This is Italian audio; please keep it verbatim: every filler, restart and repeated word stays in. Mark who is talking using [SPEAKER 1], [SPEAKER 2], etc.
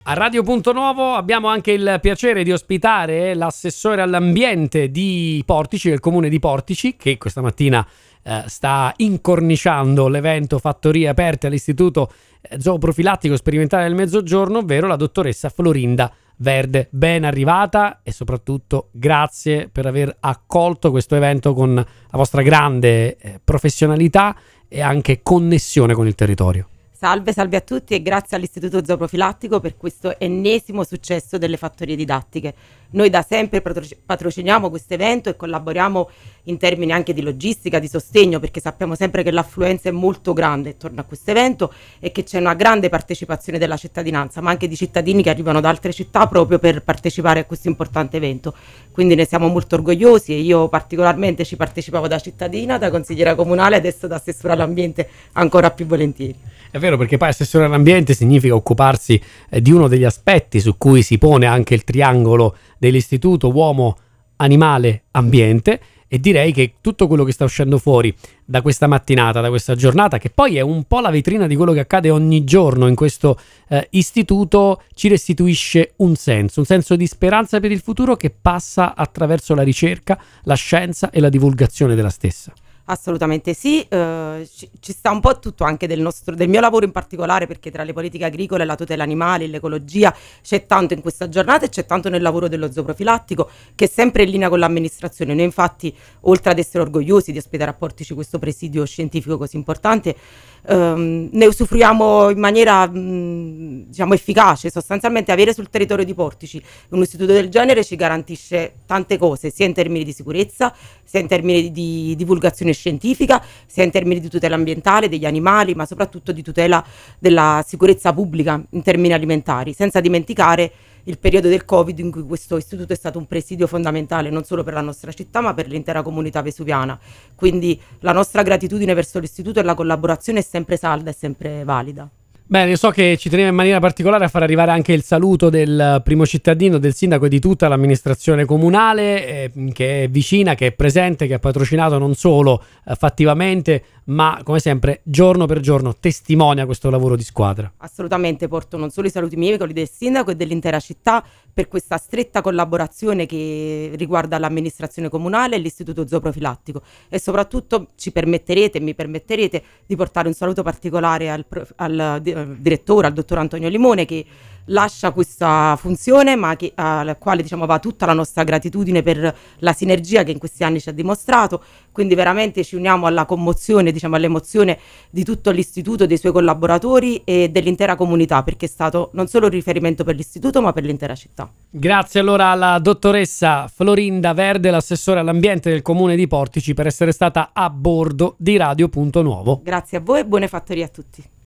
[SPEAKER 1] A Radio Punto Nuovo abbiamo anche il piacere di ospitare l'assessore all'ambiente di Portici, del comune di Portici, che questa mattina eh, sta incorniciando l'evento Fattorie Aperte all'Istituto Zooprofilattico Sperimentale del Mezzogiorno, ovvero la dottoressa Florinda Verde. Ben arrivata e soprattutto grazie per aver accolto questo evento con la vostra grande eh, professionalità e anche connessione con il territorio.
[SPEAKER 2] Salve, salve a tutti e grazie all'Istituto Zooprofilattico per questo ennesimo successo delle fattorie didattiche. Noi da sempre patrociniamo questo evento e collaboriamo in termini anche di logistica, di sostegno, perché sappiamo sempre che l'affluenza è molto grande attorno a questo evento e che c'è una grande partecipazione della cittadinanza, ma anche di cittadini che arrivano da altre città proprio per partecipare a questo importante evento. Quindi ne siamo molto orgogliosi e io particolarmente ci partecipavo da cittadina, da consigliera comunale e adesso da assessore all'ambiente ancora più volentieri.
[SPEAKER 1] È vero, perché poi assessore all'ambiente significa occuparsi eh, di uno degli aspetti su cui si pone anche il triangolo dell'istituto uomo, animale, ambiente, e direi che tutto quello che sta uscendo fuori da questa mattinata, da questa giornata, che poi è un po' la vetrina di quello che accade ogni giorno in questo eh, istituto, ci restituisce un senso, un senso di speranza per il futuro che passa attraverso la ricerca, la scienza e la divulgazione della stessa.
[SPEAKER 2] Assolutamente sì, eh, ci, ci sta un po' tutto anche del, nostro, del mio lavoro in particolare, perché tra le politiche agricole, la tutela animali, l'ecologia c'è tanto in questa giornata e c'è tanto nel lavoro dello zooprofilattico che è sempre in linea con l'amministrazione. Noi infatti, oltre ad essere orgogliosi di ospitare a Portici questo presidio scientifico così importante, ehm, ne usufruiamo in maniera mh, diciamo efficace. Sostanzialmente avere sul territorio di Portici un istituto del genere ci garantisce tante cose, sia in termini di sicurezza, sia in termini di, di divulgazione scientifica, sia in termini di tutela ambientale degli animali, ma soprattutto di tutela della sicurezza pubblica in termini alimentari, senza dimenticare il periodo del Covid in cui questo istituto è stato un presidio fondamentale non solo per la nostra città ma per l'intera comunità vesuviana. Quindi la nostra gratitudine verso l'istituto e la collaborazione è sempre salda e sempre valida.
[SPEAKER 1] Bene, so che ci teneva in maniera particolare a far arrivare anche il saluto del primo cittadino, del sindaco e di tutta l'amministrazione comunale eh, che è vicina, che è presente, che ha patrocinato non solo eh, fattivamente, ma come sempre giorno per giorno testimonia questo lavoro di squadra.
[SPEAKER 2] Assolutamente, porto non solo i saluti miei, quelli del sindaco e dell'intera città per questa stretta collaborazione che riguarda l'amministrazione comunale e l'istituto zooprofilattico, e soprattutto ci permetterete e mi permetterete di portare un saluto particolare al, al direttore, al dottor Antonio Limone, che lascia questa funzione ma che, al quale diciamo va tutta la nostra gratitudine per la sinergia che in questi anni ci ha dimostrato. Quindi veramente ci uniamo alla commozione, diciamo all'emozione di tutto l'istituto, dei suoi collaboratori e dell'intera comunità, perché è stato non solo un riferimento per l'istituto ma per l'intera città.
[SPEAKER 1] Grazie allora alla dottoressa Florinda Verde, l'assessore all'ambiente del comune di Portici, per essere stata a bordo di Radio Punto Nuovo.
[SPEAKER 2] Grazie a voi e buone fattorie a tutti.